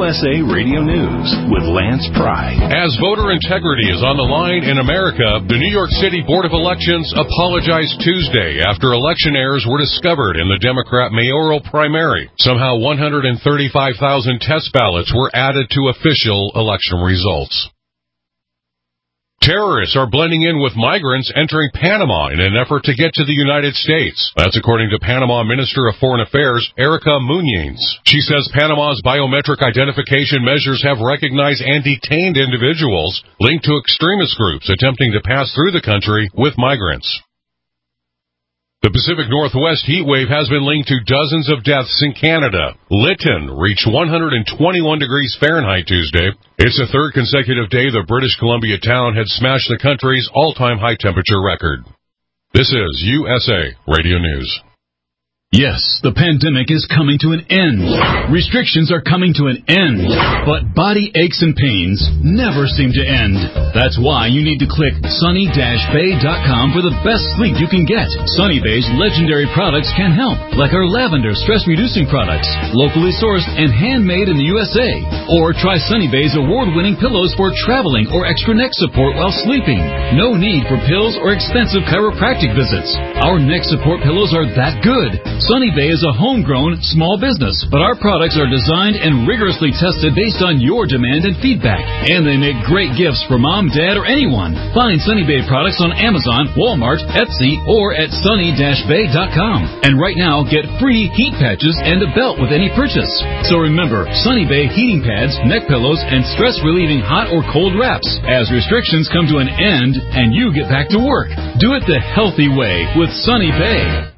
USA Radio News with Lance Pry. As voter integrity is on the line in America, the New York City Board of Elections apologized Tuesday after election errors were discovered in the Democrat mayoral primary. Somehow 135,000 test ballots were added to official election results. Terrorists are blending in with migrants entering Panama in an effort to get to the United States. That's according to Panama Minister of Foreign Affairs, Erika Muñiz. She says Panama's biometric identification measures have recognized and detained individuals linked to extremist groups attempting to pass through the country with migrants. The Pacific Northwest heat wave has been linked to dozens of deaths in Canada. Lytton reached 121 degrees Fahrenheit Tuesday. It's the third consecutive day the British Columbia town had smashed the country's all-time high temperature record. This is USA Radio News. Yes, the pandemic is coming to an end. Restrictions are coming to an end. But body aches and pains never seem to end. That's why you need to click sunny-bay.com for the best sleep you can get. Sunny Bay's legendary products can help, like our lavender stress-reducing products, locally sourced and handmade in the USA. Or try Sunny Bay's award-winning pillows for traveling or extra neck support while sleeping. No need for pills or expensive chiropractic visits. Our neck support pillows are that good. Sunny Bay is a homegrown small business, but our products are designed and rigorously tested based on your demand and feedback. And they make great gifts for mom, dad, or anyone. Find Sunny Bay products on Amazon, Walmart, Etsy, or at sunny-bay.com. And right now, get free heat patches and a belt with any purchase. So remember, Sunny Bay heating pads, neck pillows, and stress-relieving hot or cold wraps as restrictions come to an end and you get back to work. Do it the healthy way with Sunny Bay.